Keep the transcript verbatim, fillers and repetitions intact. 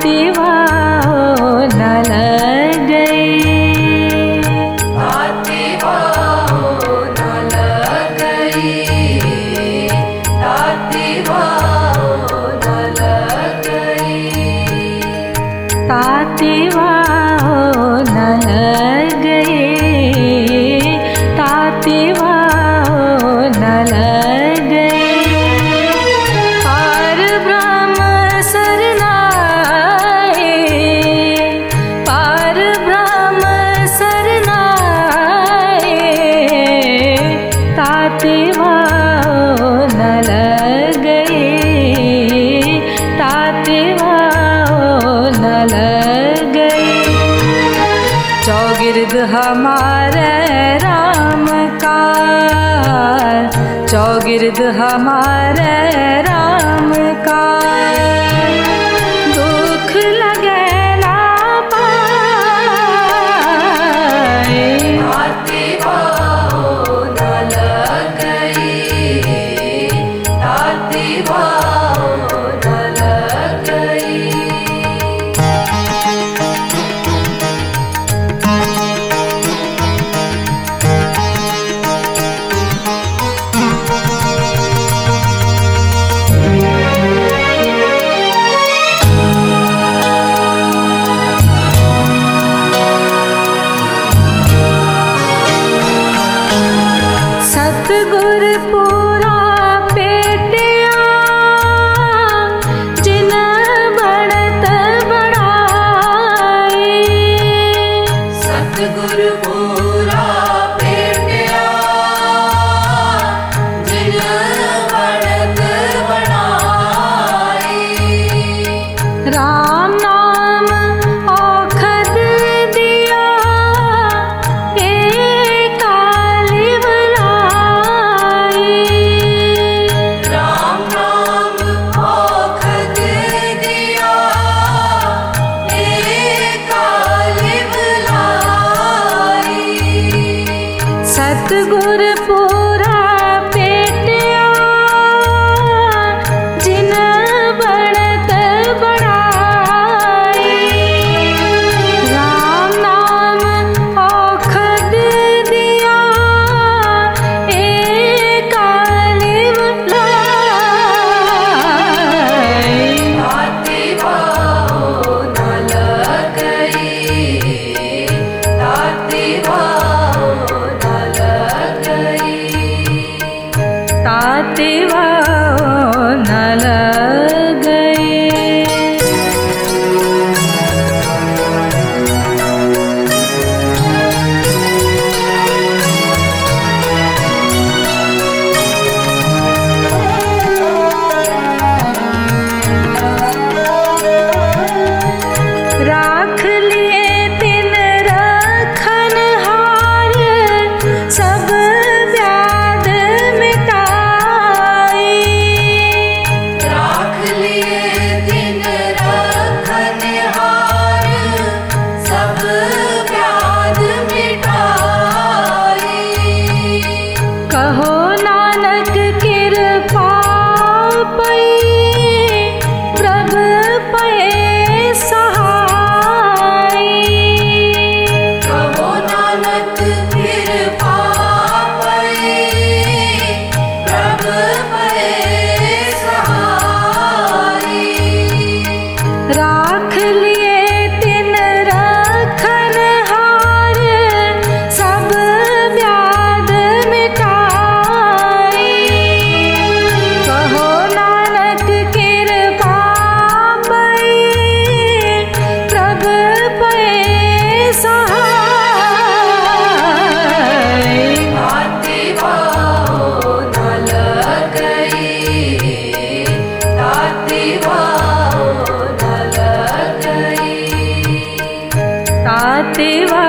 ताती वाहो न लग गई, ताती वाहो न लग गई, ताती वाहो न लग गई, ताती वाहो न लग गई, ताती वाहो न लग गई। पार ब्रह्म सरनाए, पार ब्रह्म सरनाए, ताती वाहो न लग गई, ताती वाहो न लग गई। चौगिर्द हमारे राम का, चौगिर्द हमारे राम का, दुख लगे ना पाए, ताती वाहो न लग गई, ताती वाहो न लग गई। सतगुर पूरा पेटिया, जिन बढ़त बढ़ाई, सतगुर पूरा पेटिया, जिन बढ़त बढ़ाई। राम नाम औखद दिया, सतगुर पूरा पेटिया, जिन बढ़त बढ़ाई। राम नाम औखद दिया, एक कालिव लाई, ताती वाहो न लग गई, ताती वाहो न लग गई, ताती वाहो न लग गई। राख लिए तिन रखन हार, सब व्याध मिटाई। राख लिए तिन रखन हार, सब व्याध मिटाई। कहो नानक कृपा पई, प्रभु पए सहाय। कहो नानक कृपा पई, प्रभु पए सहाय। राख लिए तिन रखन हार, सब व्याध मिटाई। कहो नानक कृपा पई, प्रभु पए सहाय। ताती वाहो न लग गई, ताती वाहो न लग गई, ताती वाहो